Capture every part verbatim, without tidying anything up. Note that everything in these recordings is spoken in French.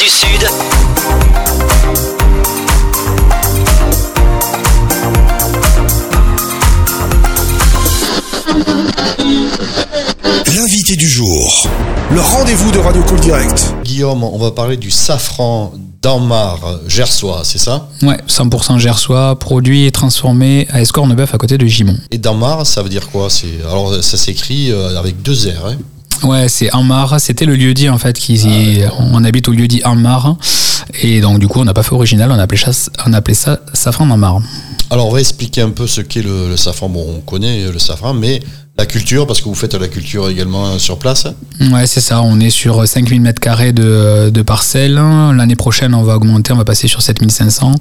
du Sud. L'invité du jour, le rendez-vous de Radio Call Direct. Guillaume, on va parler du safran d'Anmar gersois, c'est ça? Ouais, cent pour cent gersois, produit et transformé à Escornebœuf à côté de Gimont. Et d'Anmar, ça veut dire quoi? C'est... Alors ça s'écrit avec deux R, hein? Ouais, c'est Anmar, c'était le lieu-dit en fait, qui ah, on habite au lieu-dit Anmar, et donc du coup on n'a pas fait original, on a appelé ça, on a appelé ça safran d'Anmar. Alors on va expliquer un peu ce qu'est le, le safran. Bon, on connaît le safran, mais la culture, parce que vous faites la culture également sur place. Ouais, c'est ça, on est sur cinq mille mètres carrés de, de parcelles. L'année prochaine, on va augmenter, on va passer sur sept mille cinq cents.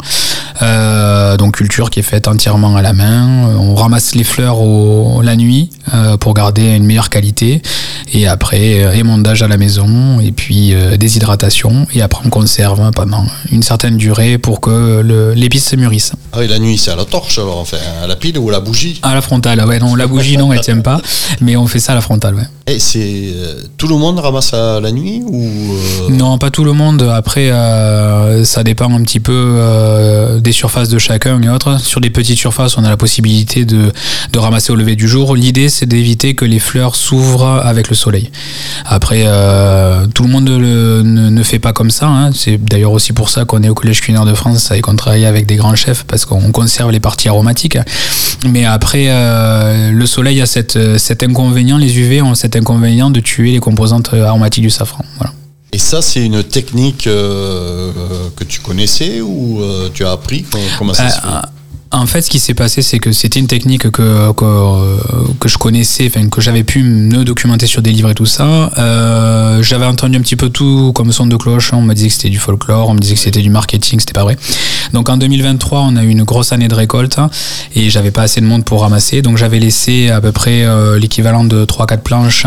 Euh, donc culture qui est faite entièrement à la main. On ramasse les fleurs au, la nuit euh, pour garder une meilleure qualité. Et après, émondage à la maison, et puis euh, déshydratation. Et après, on conserve pendant une certaine durée pour que le, l'épice se mûrisse. Ah oui, la nuit, c'est à la torche alors, enfin, à la pile ou à la bougie? À la frontale, ouais, non, la bougie, non, elle tient pas, mais on fait ça à la frontale, ouais. Et c'est euh, tout le monde ramasse à la nuit ou euh... Non, pas tout le monde. Après, euh, ça dépend un petit peu euh, des surfaces de chacun et autres. Sur des petites surfaces, on a la possibilité de, de ramasser au lever du jour. L'idée, c'est d'éviter que les fleurs s'ouvrent avec le soleil. Après, euh, tout le monde le, ne, ne fait pas comme ça, hein. C'est d'ailleurs aussi pour ça qu'on est au Collège culinaire de France et qu'on travaille avec des grands chefs, parce qu'on conserve les parties aromatiques. Mais après, euh, le soleil a cette, cet inconvénient, les U V ont cet inconvénient de tuer les composantes aromatiques du safran. Voilà. Et ça, c'est une technique euh, que tu connaissais ou euh, tu as appris? Comment ça euh, se fait? En fait, ce qui s'est passé, c'est que c'était une technique que que, que je connaissais, enfin que j'avais pu me documenter sur des livres et tout ça. Euh, j'avais entendu un petit peu tout comme son de cloche. On me disait que c'était du folklore, on me disait que c'était du marketing, c'était pas vrai. Donc en deux mille vingt-trois, on a eu une grosse année de récolte et j'avais pas assez de monde pour ramasser. Donc j'avais laissé à peu près euh, l'équivalent de trois quatre planches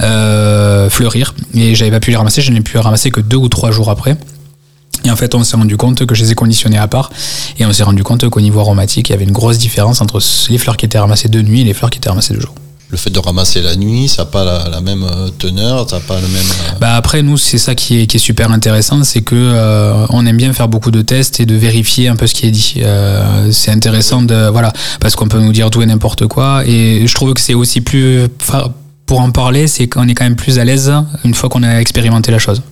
euh, fleurir et j'avais pas pu les ramasser. Je n'ai pu les ramasser que deux ou trois jours après. Et en fait, on s'est rendu compte que je les ai conditionnés à part. Et on s'est rendu compte qu'au niveau aromatique, il y avait une grosse différence entre les fleurs qui étaient ramassées de nuit et les fleurs qui étaient ramassées de jour. Le fait de ramasser la nuit, ça n'a pas la, la même teneur, ça n'a pas le même... Bah après, nous, c'est ça qui est, qui est super intéressant, c'est que euh, on aime bien faire beaucoup de tests et de vérifier un peu ce qui est dit. Euh, c'est intéressant de... Voilà, parce qu'on peut nous dire tout et n'importe quoi. Et je trouve que c'est aussi plus... Pour en parler, c'est qu'on est quand même plus à l'aise une fois qu'on a expérimenté la chose.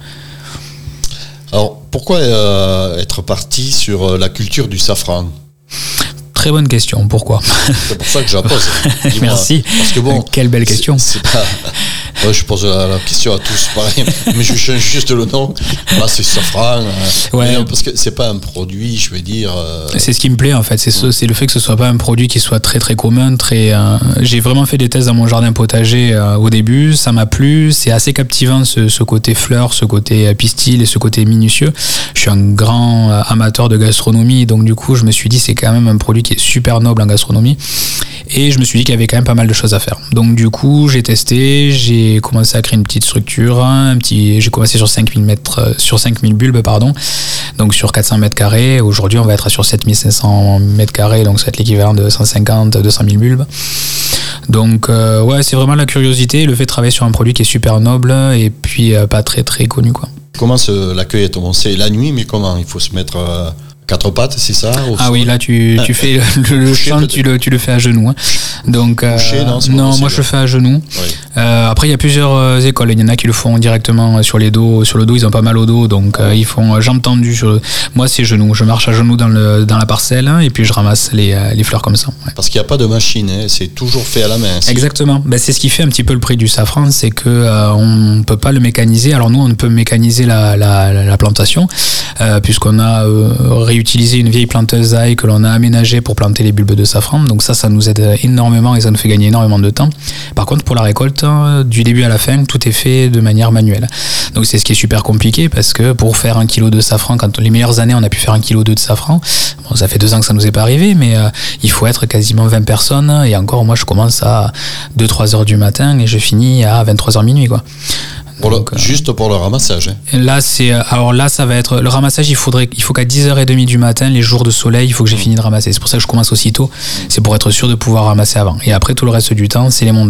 Alors, pourquoi euh, être parti sur la culture du safran? Très bonne question, pourquoi? C'est pour ça que je la pose. Dis-moi. Merci. Parce que bon, quelle belle question. C'est, c'est pas... ouais, je pose la, la question à tous, pareil, mais je change juste le nom. Là, c'est safran. Ouais. Parce que c'est pas un produit, je vais dire. Euh... C'est ce qui me plaît en fait. C'est, ce, c'est le fait que ce soit pas un produit qui soit très très commun. Très. Euh... J'ai vraiment fait des tests dans mon jardin potager euh, au début. Ça m'a plu. C'est assez captivant ce, ce côté fleur, ce côté pistil et ce côté minutieux. Je suis un grand euh, amateur de gastronomie, donc du coup, je me suis dit c'est quand même un produit qui est super noble en gastronomie. Et je me suis dit qu'il y avait quand même pas mal de choses à faire. Donc du coup, j'ai testé, j'ai commencé à créer une petite structure, un petit, j'ai commencé sur cinq mille mètres, sur cinq mille bulbes, pardon. Donc sur quatre cents mètres carrés. Aujourd'hui, on va être sur sept mille cinq cents mètres carrés, donc ça va être l'équivalent de cent cinquante à deux cent mille bulbes. Donc euh, ouais, c'est vraiment la curiosité, le fait de travailler sur un produit qui est super noble et puis euh, pas très très connu, quoi. Comment se, l'accueil est commencé la nuit, mais comment il faut se mettre euh... quatre pattes, c'est ça? Ah oui, là tu, tu fais le, le chant, tu le, tu le fais à genoux. Hein. Donc, euh, Couché, non, non moi je le fais à genoux. Oui. Euh, après, il y a plusieurs euh, écoles. Il y en a qui le font directement sur les dos. Sur le dos, ils ont pas mal au dos. Donc, euh, ils font euh, jambes tendues. Sur le... Moi, c'est genoux. Je marche à genoux dans, le, dans la parcelle hein, et puis je ramasse les, euh, les fleurs comme ça. Ouais. Parce qu'il n'y a pas de machine. Hein. C'est toujours fait à la main. C'est... Exactement. Ben, c'est ce qui fait un petit peu le prix du safran. C'est qu'on euh, ne peut pas le mécaniser. Alors, nous, on peut mécaniser la, la, la, la plantation euh, puisqu'on a euh, réutilisé une vieille planteuse d'ail que l'on a aménagée pour planter les bulbes de safran. Donc ça, ça nous aide énormément et ça nous fait gagner énormément de temps. Par contre, pour la récolte, du début à la fin, tout est fait de manière manuelle. Donc c'est ce qui est super compliqué parce que pour faire un kilo de safran, quand les meilleures années, on a pu faire un kilo deux de safran. Bon, ça fait deux ans que ça nous est pas arrivé, mais euh, il faut être quasiment vingt personnes et encore, moi, je commence à deux trois heures du matin et je finis à vingt-trois heures minuit, quoi. Pour Donc, le, juste pour le ramassage. Hein. Là, c'est, alors là, ça va être le ramassage. Il faudrait, il faut qu'à dix heures trente du matin, les jours de soleil, il faut que j'ai fini de ramasser. C'est pour ça que je commence aussitôt. C'est pour être sûr de pouvoir ramasser avant. Et après, tout le reste du temps, c'est l'émondage.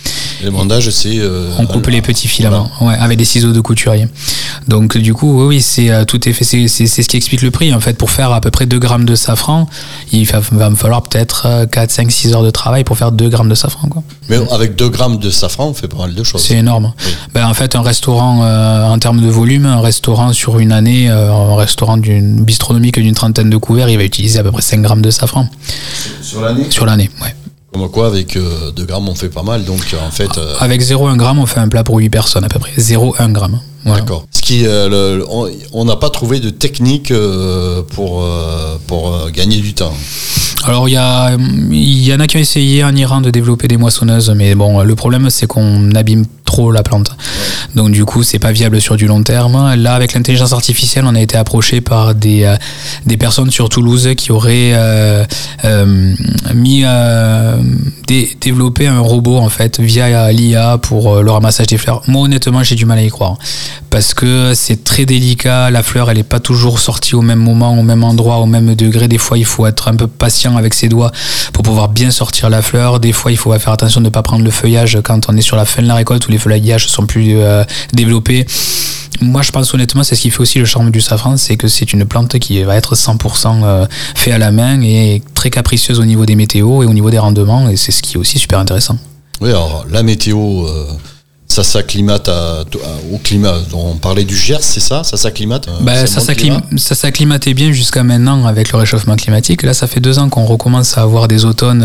Le bandage, c'est... Euh, on coupe les petits filaments, voilà. Ouais, avec des ciseaux de couturier. Donc du coup, oui, c'est euh, tout est fait. C'est, c'est, c'est ce qui explique le prix. En fait, pour faire à peu près deux grammes de safran, il va, va me falloir peut-être quatre, cinq, six heures de travail pour faire deux grammes de safran, quoi. Mais avec deux grammes de safran, on fait pas mal de choses. C'est énorme. Oui. Ben, en fait, un restaurant, euh, en termes de volume, un restaurant sur une année, euh, un restaurant d'une bistronomique d'une trentaine de couverts, il va utiliser à peu près cinq grammes de safran. Sur l'année ? Sur l'année, ouais. Comme quoi, avec euh, deux grammes, on fait pas mal. Donc, en fait, euh... avec zéro virgule un gramme, on fait un plat pour huit personnes à peu près. zéro virgule un gramme. Voilà. D'accord. Ce qui, euh, le, on n'a pas trouvé de technique euh, pour, euh, pour euh, gagner du temps. Alors, il y, a, il y en a qui ont essayé en Iran de développer des moissonneuses, mais bon, le problème, c'est qu'on abîme trop la plante. Ouais. Donc, du coup, c'est pas viable sur du long terme. Là, avec l'intelligence artificielle, on a été approché par des, euh, des personnes sur Toulouse qui auraient euh, euh, mis, euh, dé, développé un robot, en fait, via l'I A pour le ramassage des fleurs. Moi, honnêtement, j'ai du mal à y croire. Parce que c'est très délicat, la fleur elle est pas toujours sortie au même moment, au même endroit, au même degré. Des fois il faut être un peu patient avec ses doigts pour pouvoir bien sortir la fleur. Des fois il faut faire attention de ne pas prendre le feuillage quand on est sur la fin de la récolte où les feuillages sont plus euh, développés. Moi je pense honnêtement c'est ce qui fait aussi le charme du safran, c'est que c'est une plante qui va être cent pour cent fait à la main et très capricieuse au niveau des météos et au niveau des rendements, et c'est ce qui est aussi super intéressant. Oui, alors la météo... Euh... Ça s'acclimate à, à, au climat. On parlait du Gers, c'est ça ? Ça s'acclimate bah, ça, s'acclim, ça s'acclimatait bien jusqu'à maintenant avec le réchauffement climatique. Là, ça fait deux ans qu'on recommence à avoir des automnes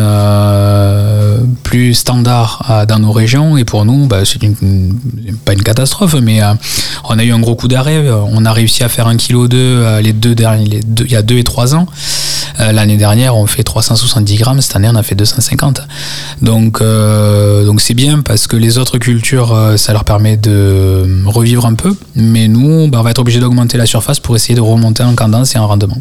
euh, plus standards euh, dans nos régions. Et pour nous, bah, c'est une, une, pas une catastrophe, mais euh, on a eu un gros coup d'arrêt. On a réussi à faire un kilo deux euh, les deux derniers, les deux, il y a deux et trois ans. Euh, l'année dernière, on fait trois cent soixante-dix grammes. Cette année, on a fait deux cent cinquante. Donc, euh, donc c'est bien parce que les autres cultures, euh, ça leur permet de revivre un peu. Mais nous, bah, on va être obligé d'augmenter la surface pour essayer de remonter en cadence et en rendement.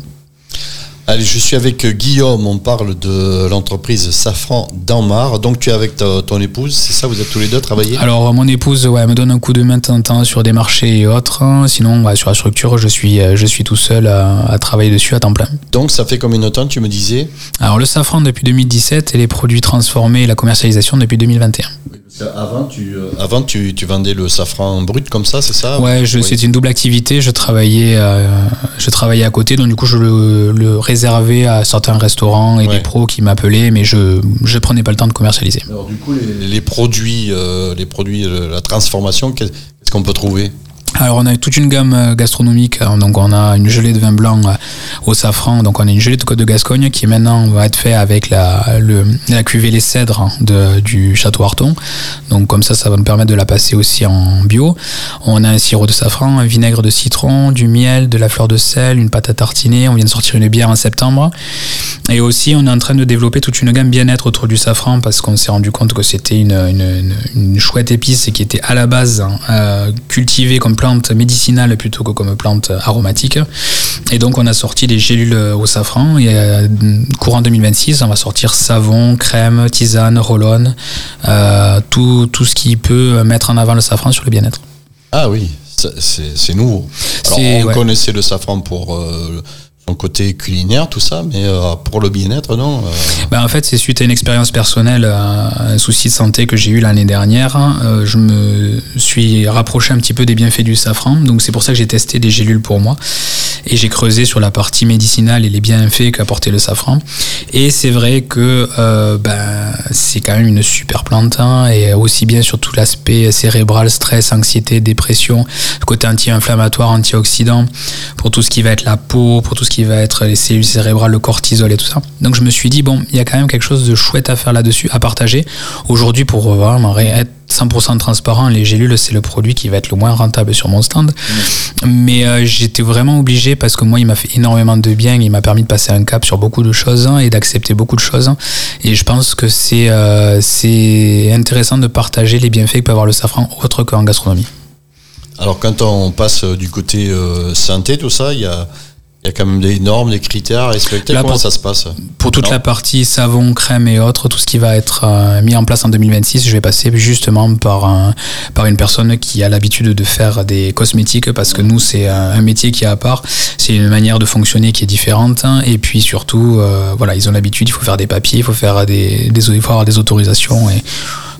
Allez, je suis avec Guillaume, on parle de l'entreprise Safran d'Anmar. Donc tu es avec ta, ton épouse, c'est ça, vous êtes tous les deux travaillés ? Alors mon épouse ouais, me donne un coup de main de temps en temps sur des marchés et autres. Sinon ouais, sur la structure, je suis, je suis tout seul à, à travailler dessus à temps plein. Donc ça fait combien de temps, tu me disais ? Alors le safran depuis deux mille dix-sept et les produits transformés et la commercialisation depuis deux mille vingt et un. Avant, tu, euh, avant tu, tu vendais le safran brut comme ça, c'est ça ? Ouais, je, oui. C'est une double activité. Je travaillais, euh, je travaillais à côté, donc du coup je le, le réservais à certains restaurants et ouais. des pros qui m'appelaient, mais je je prenais pas le temps de commercialiser. Alors du coup les, les produits, euh, les produits, la transformation, qu'est-ce qu'on peut trouver ? Alors on a toute une gamme gastronomique, donc on a une gelée de vin blanc au safran, donc on a une gelée de Côte de Gascogne qui maintenant va être fait avec la, le, la cuvée Les Cèdres de, du Château Arton, donc comme ça ça va nous permettre de la passer aussi en bio. On a un sirop de safran, un vinaigre de citron, du miel, de la fleur de sel, une pâte à tartiner, on vient de sortir une bière en septembre, et aussi on est en train de développer toute une gamme bien-être autour du safran parce qu'on s'est rendu compte que c'était une, une, une, une chouette épice qui était à la base euh, cultivée comme plante médicinale plutôt que comme plante aromatique, et donc on a sorti des gélules au safran et euh, courant deux mille vingt-six on va sortir savon, crème, tisane, roll-on, euh, tout, tout ce qui peut mettre en avant le safran sur le bien-être. Ah oui, c'est, c'est nouveau. Alors c'est, on ouais. connaissait le safran pour euh, son côté culinaire, tout ça, mais euh, pour le bien-être, non euh... ben, en fait, c'est suite à une expérience personnelle, un souci de santé que j'ai eu l'année dernière. Euh, je me suis rapproché un petit peu des bienfaits du safran, donc c'est pour ça que j'ai testé des gélules pour moi. Et j'ai creusé sur la partie médicinale et les bienfaits qu'apportait le safran. Et c'est vrai que euh, ben, c'est quand même une super plante, hein, et aussi bien sur tout l'aspect cérébral, stress, anxiété, dépression, le côté anti-inflammatoire, antioxydant, pour tout ce qui va être la peau, pour tout ce qui va être les cellules cérébrales, le cortisol et tout ça. Donc je me suis dit, bon, il y a quand même quelque chose de chouette à faire là-dessus, à partager. Aujourd'hui, pour vraiment être cent pour cent transparent, les gélules, c'est le produit qui va être le moins rentable sur mon stand. Mmh. Mais euh, j'étais vraiment obligé parce que moi, il m'a fait énormément de bien. Il m'a permis de passer un cap sur beaucoup de choses et d'accepter beaucoup de choses. Et je pense que c'est, euh, c'est intéressant de partager les bienfaits que peut avoir le safran autre qu'en gastronomie. Alors, quand on passe du côté euh, santé, tout ça, il y a... Il y a quand même des normes, des critères à respecter. Là, comment pour, ça se passe ? Pour toute non. la partie savon, crème et autres, tout ce qui va être euh, mis en place en deux mille vingt-six, je vais passer justement par, un, par une personne qui a l'habitude de faire des cosmétiques, parce que nous, c'est un, un métier qui est à part. C'est une manière de fonctionner qui est différente. Et puis surtout, euh, voilà, ils ont l'habitude, il faut faire des papiers, il faut, faire des, des, il faut avoir des autorisations. Et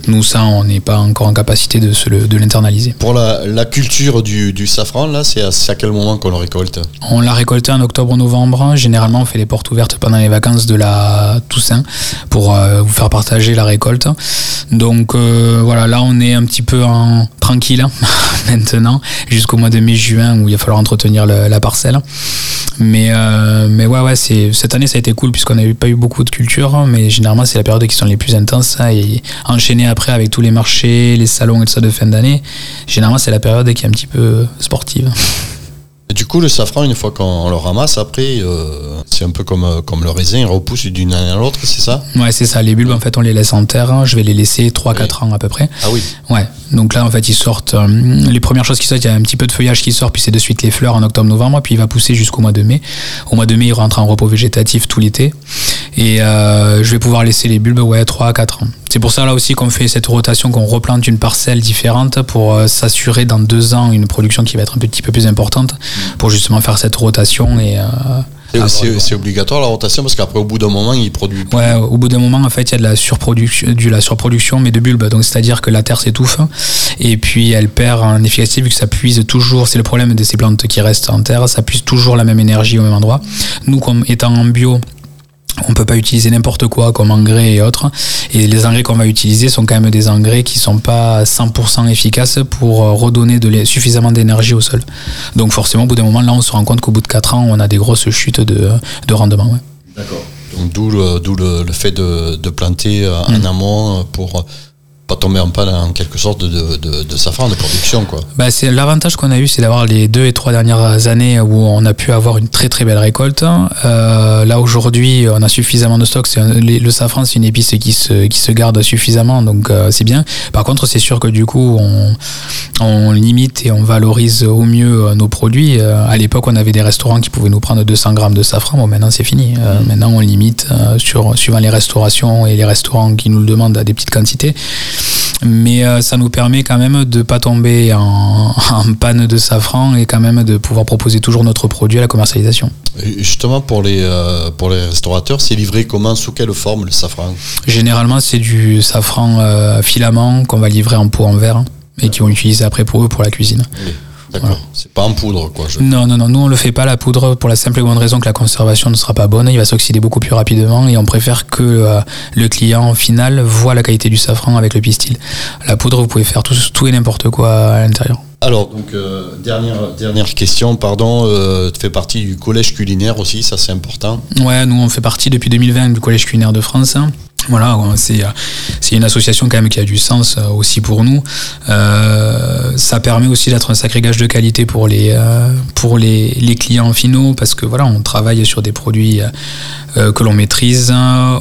Nous, ça, on n'est pas encore en capacité de, se le, de l'internaliser. Pour la, la culture du, du safran, là, c'est à, c'est à quel moment qu'on le récolte ? On l'a récolté en octobre-novembre. Généralement, on fait les portes ouvertes pendant les vacances de la Toussaint pour euh, vous faire partager la récolte. Donc euh, voilà, là, on est un petit peu en tranquille maintenant, jusqu'au mois de mai-juin où il va falloir entretenir le, la parcelle. Mais, euh, mais ouais, ouais, c'est, cette année, ça a été cool puisqu'on n'a pas eu beaucoup de culture, mais généralement, c'est la période qui sont les plus intenses. Ça, et enchaîné après avec tous les marchés, les salons et tout ça de fin d'année, généralement, c'est la période qui est un petit peu sportive. Et du coup, le safran, une fois qu'on le ramasse, après, euh, c'est un peu comme, comme le raisin, il repousse d'une année à l'autre, c'est ça ? Ouais, c'est ça. Les bulbes, en fait, on les laisse en terre. Je vais les laisser trois à quatre oui. ans à peu près. Ah oui. Ouais. Donc là, en fait, ils sortent. Euh, les premières choses qui sortent, il y a un petit peu de feuillage qui sort, puis c'est de suite les fleurs en octobre-novembre, puis il va pousser jusqu'au mois de mai. Au mois de mai, il rentre en repos végétatif tout l'été. Et euh, je vais pouvoir laisser les bulbes, ouais, trois à quatre ans. C'est pour ça là aussi qu'on fait cette rotation, qu'on replante une parcelle différente pour euh, s'assurer dans deux ans une production qui va être un petit peu plus importante, pour justement faire cette rotation et... Euh, C'est, c'est, c'est obligatoire la rotation parce qu'après au bout d'un moment il produit plus. Ouais, au bout d'un moment en fait il y a de la surproduction, de la surproduction mais de bulbes, donc c'est-à-dire que la terre s'étouffe et puis elle perd en efficacité vu que ça puise toujours, c'est le problème de ces plantes qui restent en terre, ça puise toujours la même énergie au même endroit. Nous comme étant en bio, on peut pas utiliser n'importe quoi comme engrais et autres, et les engrais qu'on va utiliser sont quand même des engrais qui sont pas cent pour cent efficaces pour redonner de suffisamment d'énergie au sol. Donc forcément au bout d'un moment là on se rend compte qu'au bout de quatre ans on a des grosses chutes de, de rendement. Ouais. D'accord. Donc d'où le, d'où le, le fait de, de planter en mmh. amont pour pas tomber en panne en quelque sorte de, de, de, de safran, de production quoi. Bah c'est l'avantage qu'on a eu, c'est d'avoir les deux et trois dernières années où on a pu avoir une très très belle récolte. Euh, là aujourd'hui on a suffisamment de stock, c'est un, le safran c'est une épice qui se, qui se garde suffisamment, donc euh, c'est bien. Par contre c'est sûr que du coup on, on limite et on valorise au mieux nos produits. Euh, à l'époque on avait des restaurants qui pouvaient nous prendre deux cents grammes de safran, bon maintenant c'est fini. Euh, mmh. Maintenant on limite euh, sur, suivant les restaurations et les restaurants qui nous le demandent à des petites quantités. Mais euh, ça nous permet quand même de pas tomber en, en panne de safran et quand même de pouvoir proposer toujours notre produit à la commercialisation. Et justement pour les euh, pour les restaurateurs, c'est livré comment, sous quelle forme le safran ? Généralement c'est du safran euh, filament qu'on va livrer en pot en verre et qui vont utiliser après pour eux pour la cuisine. Oui. D'accord, voilà. C'est pas en poudre quoi. Je... Non, non, non, nous on le fait pas la poudre pour la simple et bonne raison que la conservation ne sera pas bonne, il va s'oxyder beaucoup plus rapidement et on préfère que euh, le client final voit la qualité du safran avec le pistil. La poudre vous pouvez faire tout, tout et n'importe quoi à l'intérieur. Alors, donc, euh, dernière, dernière question, pardon, euh, tu fais partie du collège culinaire aussi, ça c'est important. Ouais, nous on fait partie depuis deux mille vingt du collège culinaire de France. Voilà, c'est, c'est une association quand même qui a du sens aussi pour nous. Euh, ça permet aussi d'être un sacré gage de qualité pour les, euh, pour les, les clients finaux parce que voilà, on travaille sur des produits euh, que l'on maîtrise,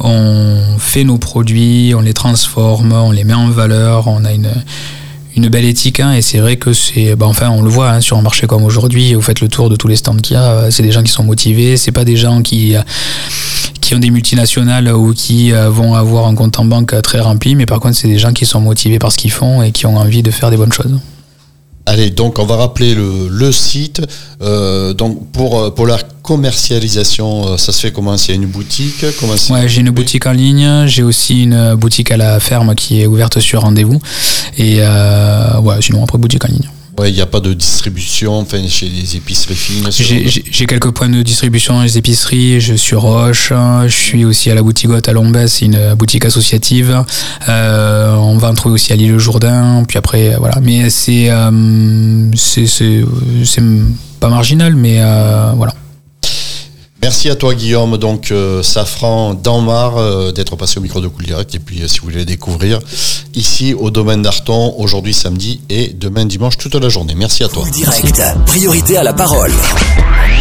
on fait nos produits, on les transforme, on les met en valeur, on a une... une belle éthique hein, et c'est vrai que c'est bah enfin on le voit hein, sur un marché comme aujourd'hui, vous faites le tour de tous les stands qu'il y a, c'est des gens qui sont motivés, c'est pas des gens qui qui ont des multinationales ou qui vont avoir un compte en banque très rempli, mais par contre c'est des gens qui sont motivés par ce qu'ils font et qui ont envie de faire des bonnes choses. Allez, donc on va rappeler le, le site. Euh, donc pour pour la commercialisation, ça se fait comment ? C'est une boutique ? Comment c'est... Ouais, j'ai une boutique en ligne. J'ai aussi une boutique à la ferme qui est ouverte sur rendez-vous. Et euh, ouais, sinon après boutique en ligne. Ouais, il n'y a pas de distribution enfin, chez les épiceries fines. J'ai, j'ai, j'ai quelques points de distribution dans les épiceries. Je suis Roche. Je suis aussi à la Boutigotte à Lombès, c'est une boutique associative. Euh, on va en trouver aussi à l'île Jourdain. Puis après, voilà. Mais c'est, euh, c'est, c'est, c'est pas marginal, mais euh, voilà. Merci à toi Guillaume, donc euh, Safran d'Anmar, euh, d'être passé au micro de Cool Direct, et puis euh, si vous voulez les découvrir, ici au domaine d'Arton, aujourd'hui samedi et demain dimanche toute la journée. Merci à toi. Cool Direct, priorité à la parole.